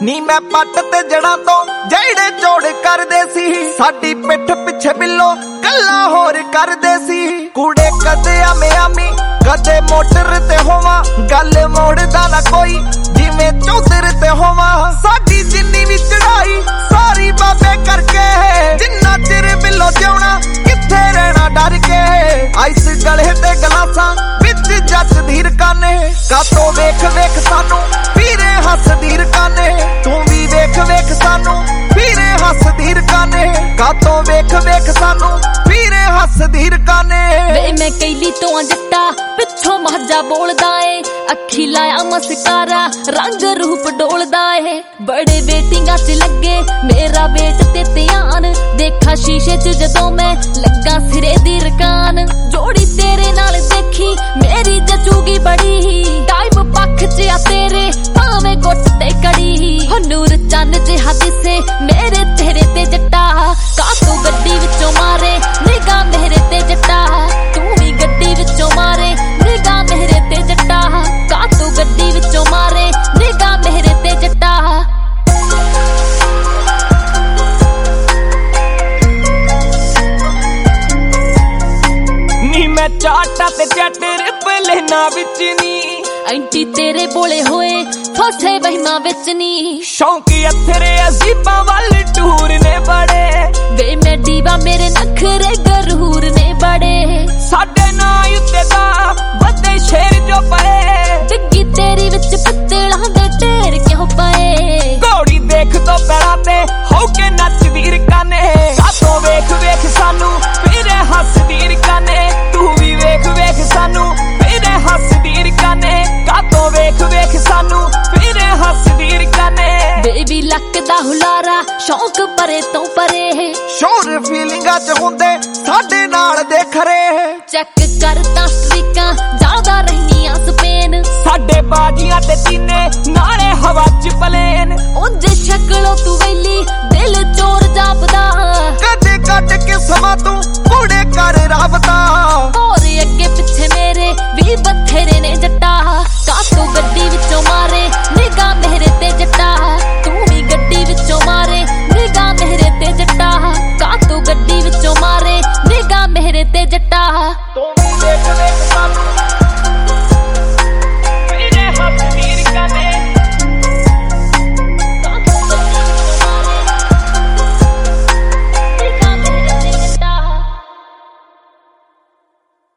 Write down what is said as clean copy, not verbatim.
ਨੀ मैं पट ते जड़ा तो जेड़े जोड़ करदे सी साडी पिठ पिछे बिल्लो गल्ला होर करदे सी कूड़े कदे आमे आमी कदे मोटर ते होवा गल मोड़दा ना कोई जिवें चौधर ते होवा साडी जिन्नी भी चढ़ाई सारी बाबे करके जिन्ना चिर बिल्लो जिउना किथे रहना डर के आइस गले ते गलासां विच जट धीर काने कातो वेख वेख सानू पीरे हस धीर काने तू भी वेख वेख सानू पीरे हस धीर काने कातो वेख वेख सानू पीरे हस धीर काने वे मैं कैली तो जट्टा पिछों महजा बोलदा ए अखी लाया मस्कारा रंग रूप डोलदा ए बड़े वेटिंगा च लगे मेरा वेट ते ध्यान देखा शीशे च जदों मैं लगा सिरे दी रकान जोड़ी तेरे नाल देखी मेरी जचूगी बड़ी टाइम पख च आ तेरे भावे गुट ते कड़ी हो नूर चन्न जिहा दिसे मेरे चेहरे ते जट्टा कातों गड्डी विचों मारे निगाह मेरे ते जट्टा तू भी गड्डी विचों मारे निगाह मेरे ते जट्टा कातों गड्डी विचों मारे निगाह मेरे ते जट्टा नी मैं चाटा ते चटर पलेना विच नी एंटी तेरे बोले होए फसे वहमा विच नी शौकी अथरे अजीबा वाल टूर ने बड़े वे मैं दीवा मेरे नखरे गरूर ने बड़े साडे ना उत्ते दा वदे शेर जो पए डिग्गी तेरी विच पत्तला दे ढेर क्यों पए घोड़ी देख तो पैड़ा ते हो के नच वीर काने कातो वेख वेख सानू पीरे हस वीर काने तू भी वेख वेख सानू पीरे हस वीर काने कातो वेख वेख सानू पीरे हस वीर काने बेबी लक दा हुलारा शौक परे तो परे शोर फीलिंगां च हुंदे साडे नाल दे खरे चेक करता स्ट्रीकां ज्यादा रहनियां स्पेन साडे बाजियां ते तीने नाले हवा च पलेन उंज शक्लो तू वेली दिल चोर जापदा कदे कट के समा तू कूड़े कर राबता